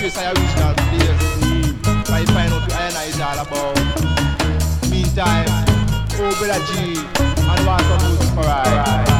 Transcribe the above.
trace our original place. I find out what I is all about. Meantime, oh brother G, and want some music for I.